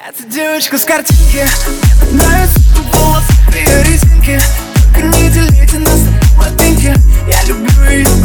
Эта девочка с картинки, мне так нравится волосы, ее резинки. Только не делите нас на половинки. Я люблю ее